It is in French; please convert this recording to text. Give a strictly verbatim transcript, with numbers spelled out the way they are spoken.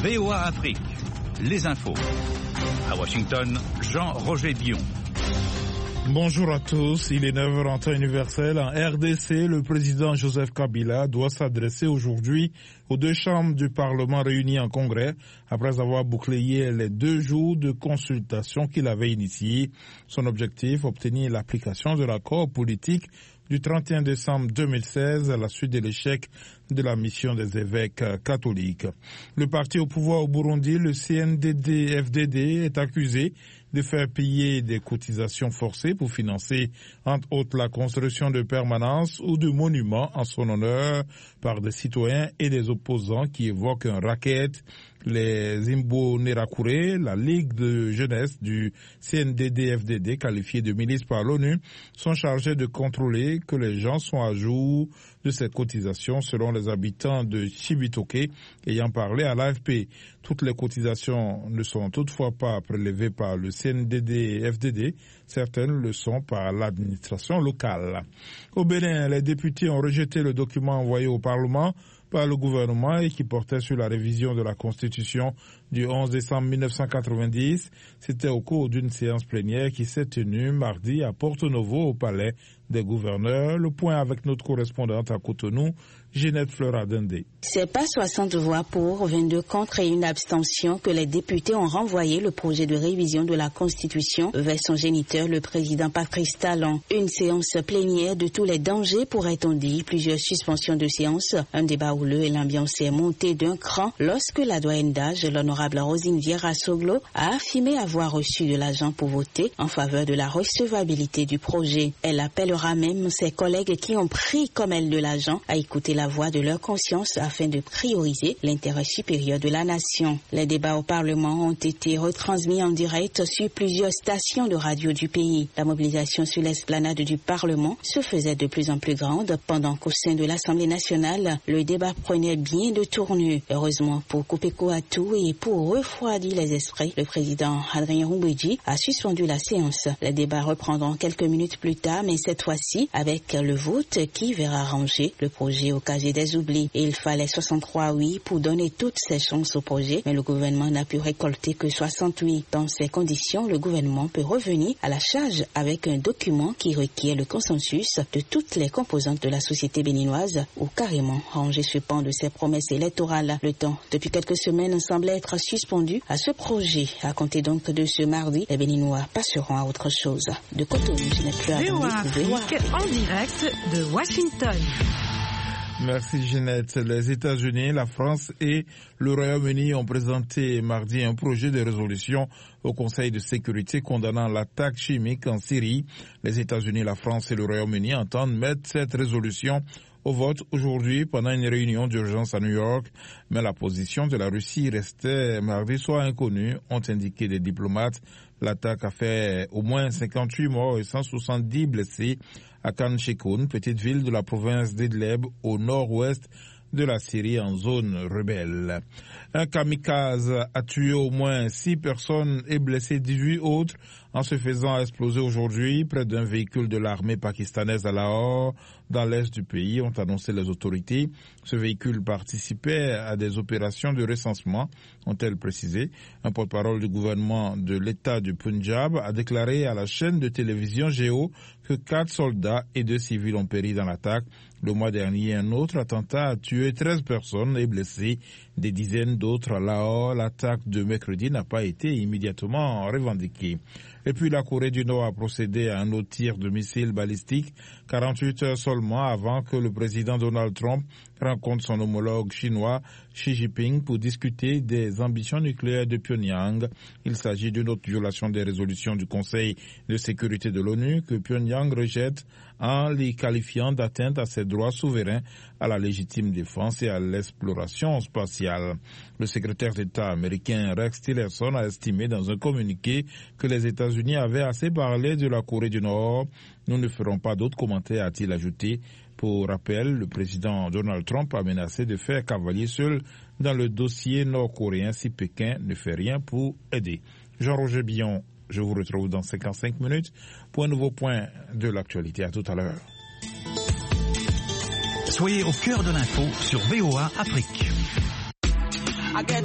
V O A Afrique, les infos. À Washington, Jean-Roger Bion. Bonjour à tous, il est neuf heures en temps universel. En R D C, le président Joseph Kabila doit s'adresser aujourd'hui aux deux chambres du Parlement réunies en congrès après avoir bouclé les deux jours de consultation qu'il avait initiés. Son objectif, obtenir l'application de l'accord politique du trente et un décembre deux mille seize à la suite de l'échec de la mission des évêques catholiques. Le parti au pouvoir au Burundi, le C N D D F D D, est accusé de faire payer des cotisations forcées pour financer, entre autres, la construction de permanences ou de monuments en son honneur par des citoyens et des opposants qui évoquent un racket. Les Imbonerakure, la Ligue de jeunesse du C N D D F D D, qualifiée de milice par l'ONU, sont chargés de contrôler que les gens sont à jour de ces cotisations, selon les habitants de Chibitoke ayant parlé à l'A F P. Toutes les cotisations ne sont toutefois pas prélevées par le C N D D F D D, certaines le sont par l'administration locale. Au Bénin, les députés ont rejeté le document envoyé au Parlement par le gouvernement et qui portait sur la révision de la Constitution du onze décembre mille neuf cent quatre-vingt-dix. C'était au cours d'une séance plénière qui s'est tenue mardi à Porto Novo au palais des gouverneurs. Le point avec notre correspondante à Cotonou, Ginette Fleuradendé. C'est pas soixante voix pour, vingt-deux contre et une abstention que les députés ont renvoyé le projet de révision de la Constitution vers son géniteur, le président Patrice Talon. Une séance plénière de tous les dangers, pourrait-on dire, plusieurs suspensions de séance, un débat houleux et l'ambiance est montée d'un cran lorsque la doyenne d'âge, l'honorable Rosine Vieira Soglo, a affirmé avoir reçu de l'argent pour voter en faveur de la recevabilité du projet. Elle appellera même ses collègues qui ont pris comme elle de l'argent à écouter la voix de leur conscience afin de prioriser l'intérêt supérieur de la nation. Les débats au Parlement ont été retransmis en direct sur plusieurs stations de radio du pays. La mobilisation sur l'esplanade du Parlement se faisait de plus en plus grande pendant qu'au sein de l'Assemblée nationale, le débat prenait bien de tournure. Heureusement pour couper court à tout et pour refroidir les esprits, le président Adrien Rumbedji a suspendu la séance. Les débats reprendront quelques minutes plus tard, mais cette fois-ci avec le vote qui verra ranger le projet au casier des oublis. Et il fallait soixante-trois oui pour donner toutes ses chances au projet, mais le gouvernement n'a pu récolter que soixante-huit. Dans ces conditions, le gouvernement peut revenir à la charge avec un document qui requiert le consensus de toutes les composantes de la société béninoise ou carrément ranger ce pan de ses promesses électorales. Le temps, depuis quelques semaines, semblait être suspendu à ce projet. À compter donc de ce mardi, les Béninois passeront à autre chose. De Cotonou, je n'ai plus à V O A Afrique en direct de Washington. Merci Ginette. Les États-Unis, la France et le Royaume-Uni ont présenté mardi un projet de résolution au Conseil de sécurité condamnant l'attaque chimique en Syrie. Les États-Unis, la France et le Royaume-Uni entendent mettre cette résolution au vote aujourd'hui pendant une réunion d'urgence à New York, mais la position de la Russie restait mardi soir inconnue, ont indiqué des diplomates. L'attaque a fait au moins cinquante-huit morts et cent soixante-dix blessés à Khan Sheikhoun, petite ville de la province d'Idlib au nord-ouest de la Syrie en zone rebelle. Un kamikaze a tué au moins six personnes et blessé dix-huit autres en se faisant exploser aujourd'hui près d'un véhicule de l'armée pakistanaise à Lahore, dans l'est du pays, ont annoncé les autorités. Ce véhicule participait à des opérations de recensement, ont-elles précisé. Un porte-parole du gouvernement de l'État du Punjab a déclaré à la chaîne de télévision Géo que quatre soldats et deux civils ont péri dans l'attaque. Le mois dernier, un autre attentat a tué treize personnes et blessé des dizaines d'autres à Lahore. L'attaque de mercredi n'a pas été immédiatement revendiquée. Et puis la Corée du Nord a procédé à un autre tir de missiles balistiques quarante-huit heures seulement avant que le président Donald Trump rencontre son homologue chinois Xi Jinping pour discuter des ambitions nucléaires de Pyongyang. Il s'agit d'une autre violation des résolutions du Conseil de sécurité de l'ONU que Pyongyang rejette en les qualifiant d'atteinte à ses droits souverains, à la légitime défense et à l'exploration spatiale. Le secrétaire d'État américain Rex Tillerson a estimé dans un communiqué que les États-Unis avaient assez parlé de la Corée du Nord. Nous ne ferons pas d'autres commentaires, a-t-il ajouté. Pour rappel, le président Donald Trump a menacé de faire cavalier seul dans le dossier nord-coréen si Pékin ne fait rien pour aider. Jean-Roger Bion, je vous retrouve dans cinquante-cinq minutes pour un nouveau point de l'actualité. À tout à l'heure. Soyez au cœur de l'info sur V O A Afrique.